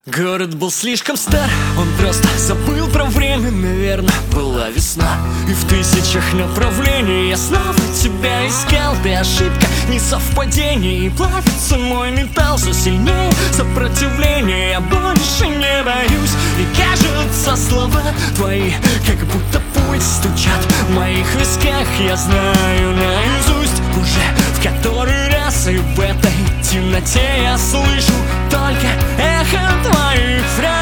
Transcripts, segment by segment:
Город был слишком стар, он просто забыл про время. Наверное, была весна, и в тысячах направлений я снова тебя искал. Ты ошибка, не совпадение, и плавится мой металл все сильнее сопротивление. Я больше не боюсь, и кажется, слова твои как будто путь стучат в моих висках. Я знаю наизусть уже в который раз, и в этой темноте я слышу только эхо твоих фраз.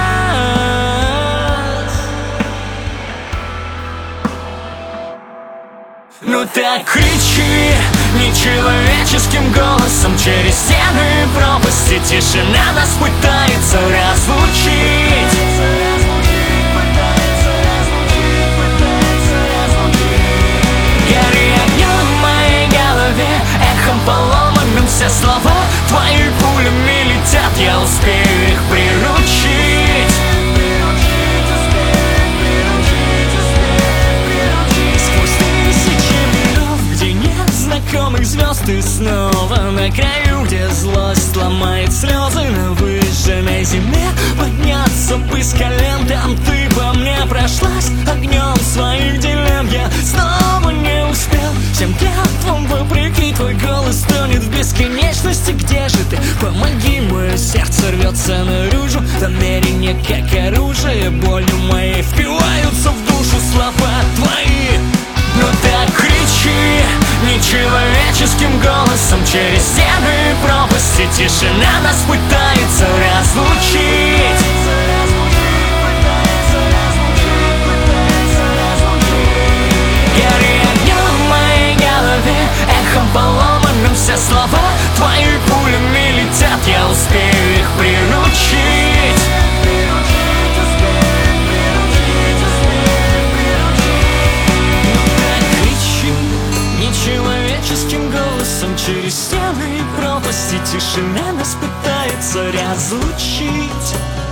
Ну так кричи нечеловеческим голосом через стены пропасти. Тишина нас пытается разлучить. Гори огнем в моей голове, эхом поломанным все слова твои пулями летят. Я успею их приручить. Сквозь тысячи миров, где нет знакомых звезд, ты снова на краю, где злость ломает слезы. На выжженной земле подняться бы с колен. Там ты по мне прошлась огнем своих дилемм. Я снова не успел. Всем клятвам вопреки твой голос тонет в бесконечности. Где же ты? Помоги, мое сердце рвется наружу. Намерение как оружие, болью моей впиваются в душу слова твои. Ну так кричи нечеловеческим голосом через стены пропасти. Тишина нас пытается разлучить. Гори огнем в моей голове, эхом поломанным все слова твои пулями летят. Я успею их приручить. Нечеловеческим голосом через стены и пропасти. Тишина нас пытается разлучить.